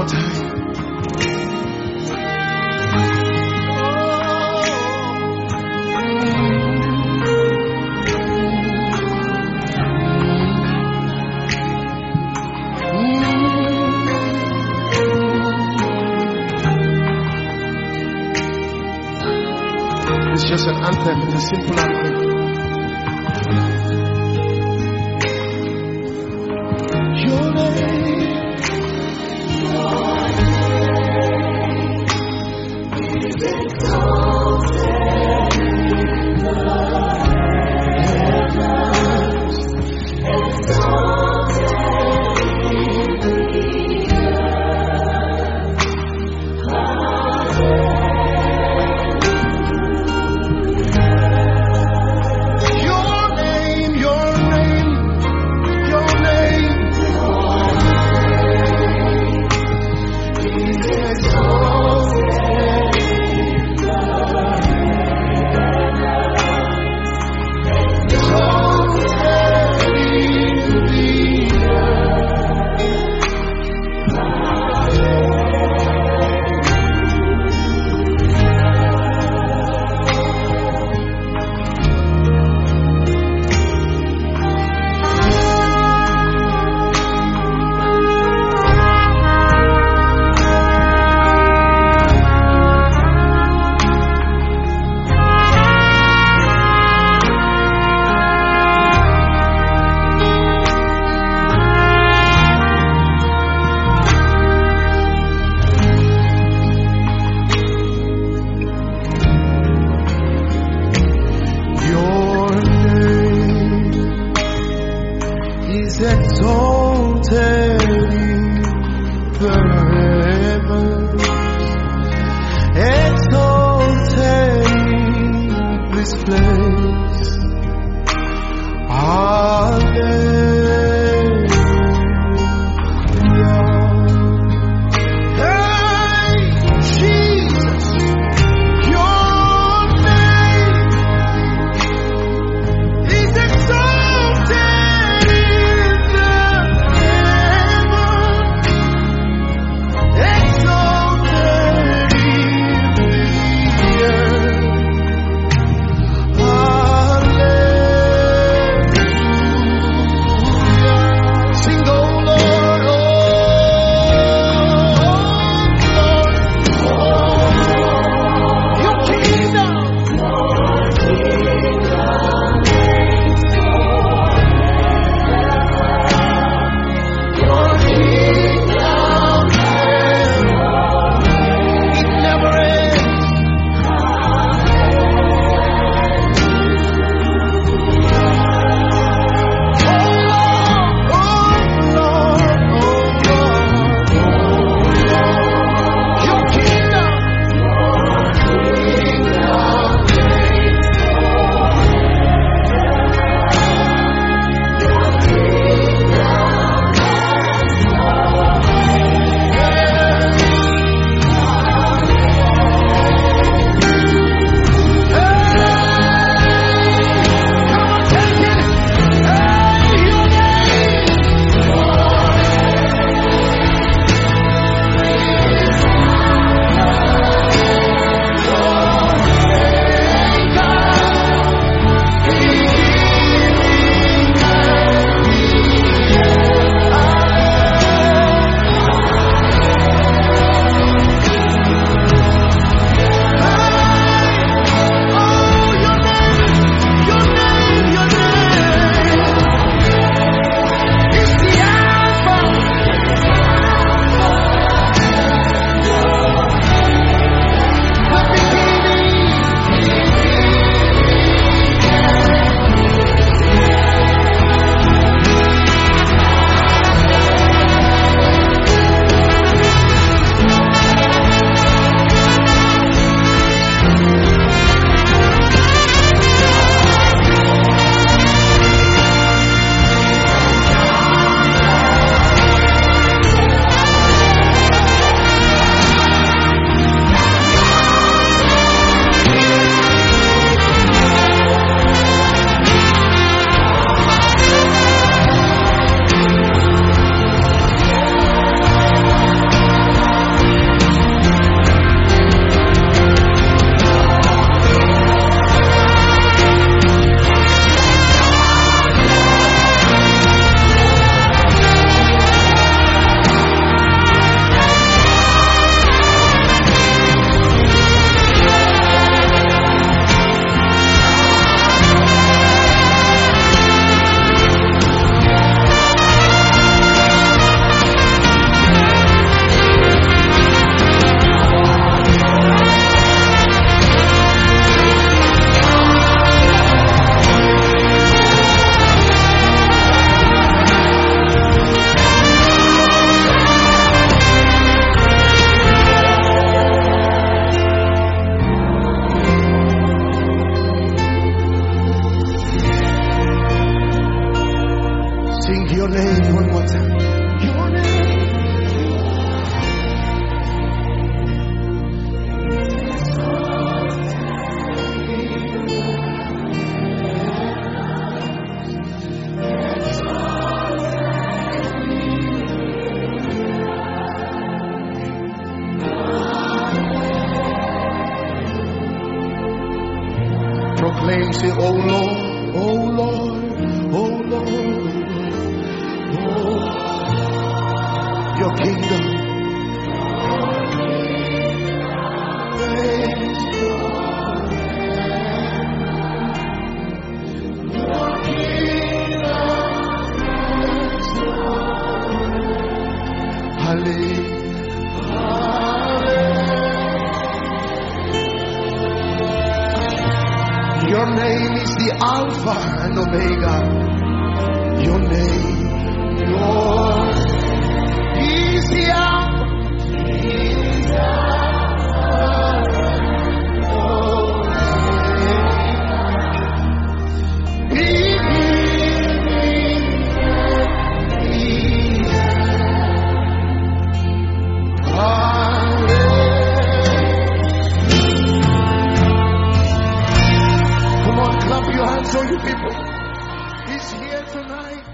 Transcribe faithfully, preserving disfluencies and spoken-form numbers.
more time. It's just an anthem, it's a simple anthem. Your name, your name is exalted in the heavens, exalted in the earth. Hallelujah. Exalted in the heavens, exalted in this place. Hallelujah. Hey, Jesus, your name is exalted. Sing your name one more time. Your name. Proclaim, say, oh Lord, oh Lord, oh Lord, oh, your kingdom. Hallelujah. Your name is the Alpha and Omega. Your name, Lord, is the Alpha. Is the Come on, clap your hands, all you people. He's here tonight.